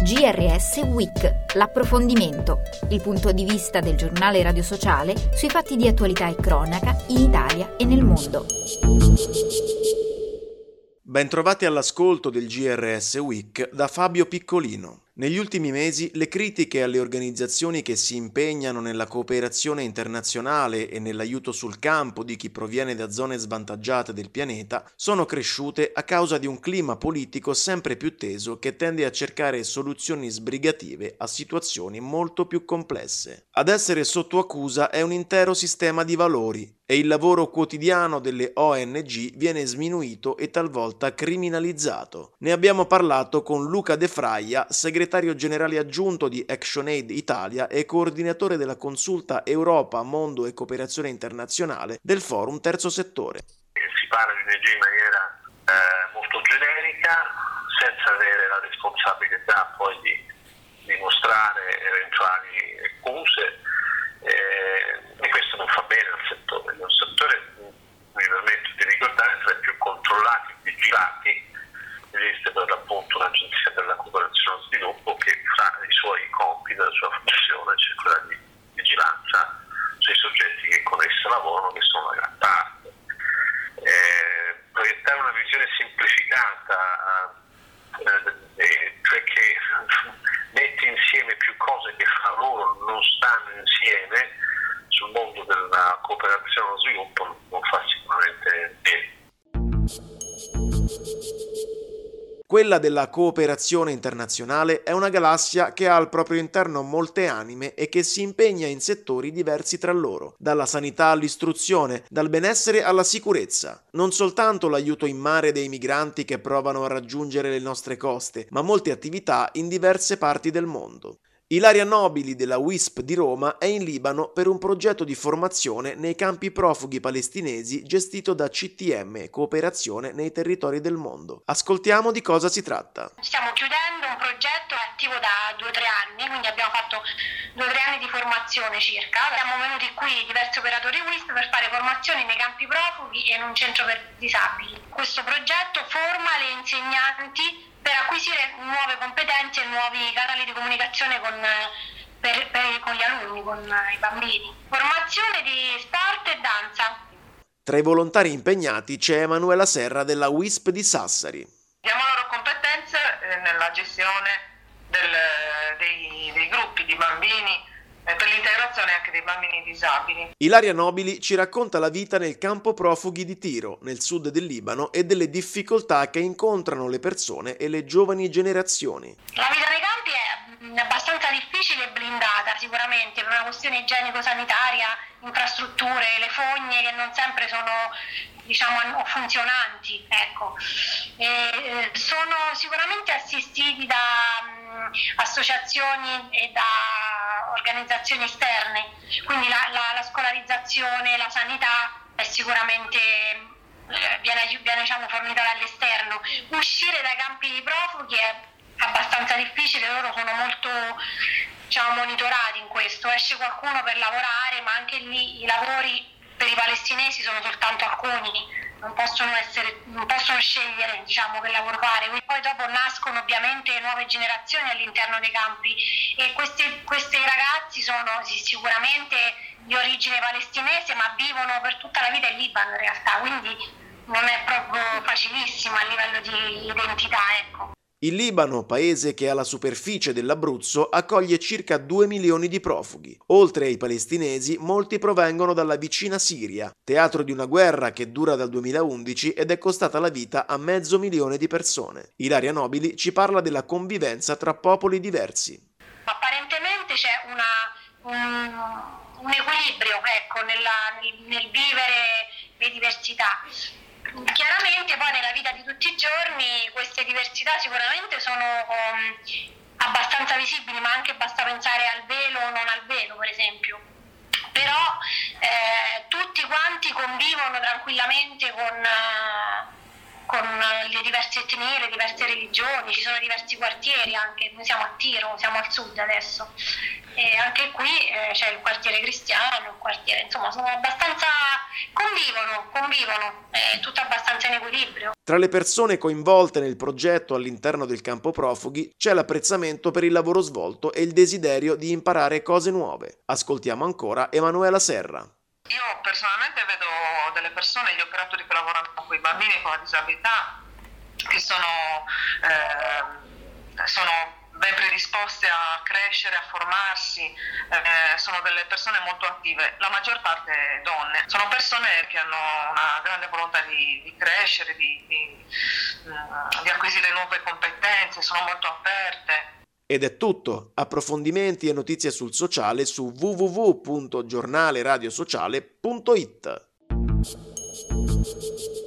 GRS Week, l'approfondimento, il punto di vista del giornale radio sociale sui fatti di attualità e cronaca in Italia e nel mondo. Bentrovati all'ascolto del GRS Week da Fabio Piccolino. Negli ultimi mesi le critiche alle organizzazioni che si impegnano nella cooperazione internazionale e nell'aiuto sul campo di chi proviene da zone svantaggiate del pianeta sono cresciute a causa di un clima politico sempre più teso che tende a cercare soluzioni sbrigative a situazioni molto più complesse. Ad essere sotto accusa è un intero sistema di valori e il lavoro quotidiano delle ONG viene sminuito e talvolta criminalizzato. Ne abbiamo parlato con Luca De Fraia, segretario generale aggiunto di ActionAid Italia e coordinatore della consulta Europa, Mondo e Cooperazione Internazionale del Forum Terzo Settore. Si parla di energia in maniera molto generica, senza avere la responsabilità poi di dimostrare eventuali accuse, e questo non fa bene al settore. È un settore, mi permetto di ricordare, tra i più controllati e vigilati. Esiste per l'appunto l'Agenzia per la Cooperazione e lo Sviluppo che fra i suoi compiti, la sua funzione, c'è quella di vigilanza sui soggetti che con essa lavorano, che sono la gran parte. Proiettare una visione semplificata, cioè che mette insieme più cose che fra loro non stanno insieme sul mondo della cooperazione e lo sviluppo, non fa sicuramente bene. Quella della cooperazione internazionale è una galassia che ha al proprio interno molte anime e che si impegna in settori diversi tra loro, dalla sanità all'istruzione, dal benessere alla sicurezza. Non soltanto l'aiuto in mare dei migranti che provano a raggiungere le nostre coste, ma molte attività in diverse parti del mondo. Ilaria Nobili della WISP di Roma è in Libano per un progetto di formazione nei campi profughi palestinesi gestito da CTM, Cooperazione nei territori del mondo. Ascoltiamo di cosa si tratta. Stiamo chiudendo un progetto attivo da 2 o 3 anni, quindi abbiamo fatto 2 o 3 anni di formazione circa. Siamo venuti qui diversi operatori WISP per fare formazioni nei campi profughi e in un centro per disabili. Questo progetto forma le insegnanti per acquisire nuove competenze e nuovi canali di comunicazione con gli alunni, con i bambini. Formazione di sport e danza. Tra i volontari impegnati c'è Emanuela Serra della WISP di Sassari. Diamo loro competenze nella gestione dei gruppi di bambini per l'integrazione anche dei bambini disabili. Ilaria Nobili ci racconta la vita nel campo profughi di Tiro, nel sud del Libano, e delle difficoltà che incontrano le persone e le giovani generazioni. La vita nei campi è abbastanza difficile e blindata, sicuramente, per una questione igienico-sanitaria, infrastrutture, le fogne che non sempre sono, funzionanti, ecco. Sono sicuramente assistiti da associazioni e da organizzazioni esterne, quindi la scolarizzazione, la sanità è sicuramente viene fornita dall'esterno. Uscire dai campi di profughi è abbastanza difficile, loro sono molto monitorati in questo. Esce qualcuno per lavorare, ma anche lì i lavori per i palestinesi sono soltanto alcuni, non possono scegliere che lavoro fare. Poi dopo nascono ovviamente nuove generazioni all'interno dei campi e questi ragazzi sono sicuramente di origine palestinese, ma vivono per tutta la vita in Libano in realtà, quindi non è proprio facilissimo a livello di identità, ecco. Il Libano, paese che ha la superficie dell'Abruzzo, accoglie circa 2 milioni di profughi. Oltre ai palestinesi, molti provengono dalla vicina Siria, teatro di una guerra che dura dal 2011 ed è costata la vita a 500.000 di persone. Ilaria Nobili ci parla della convivenza tra popoli diversi. Apparentemente c'è un equilibrio, ecco, nel vivere le diversità. Chiaramente poi nella vita di tutti i giorni queste diversità sicuramente sono abbastanza visibili, ma anche basta pensare al velo o non al velo, per esempio. Però tutti quanti convivono tranquillamente con le diverse etnie, le diverse religioni, ci sono diversi quartieri anche, noi siamo a Tiro, siamo al sud adesso, e anche qui c'è il quartiere cristiano, il quartiere, insomma sono abbastanza, convivono, è tutto abbastanza in equilibrio. Tra le persone coinvolte nel progetto all'interno del campo profughi c'è l'apprezzamento per il lavoro svolto e il desiderio di imparare cose nuove. Ascoltiamo ancora Emanuela Serra. Io personalmente vedo delle persone, gli operatori che lavorano con i bambini con la disabilità, che sono ben predisposte a crescere, a formarsi, sono delle persone molto attive, la maggior parte donne. Sono persone che hanno una grande volontà di crescere, di acquisire nuove competenze, sono molto aperte. Ed è tutto. Approfondimenti e notizie sul sociale su www.giornaleradiosociale.it.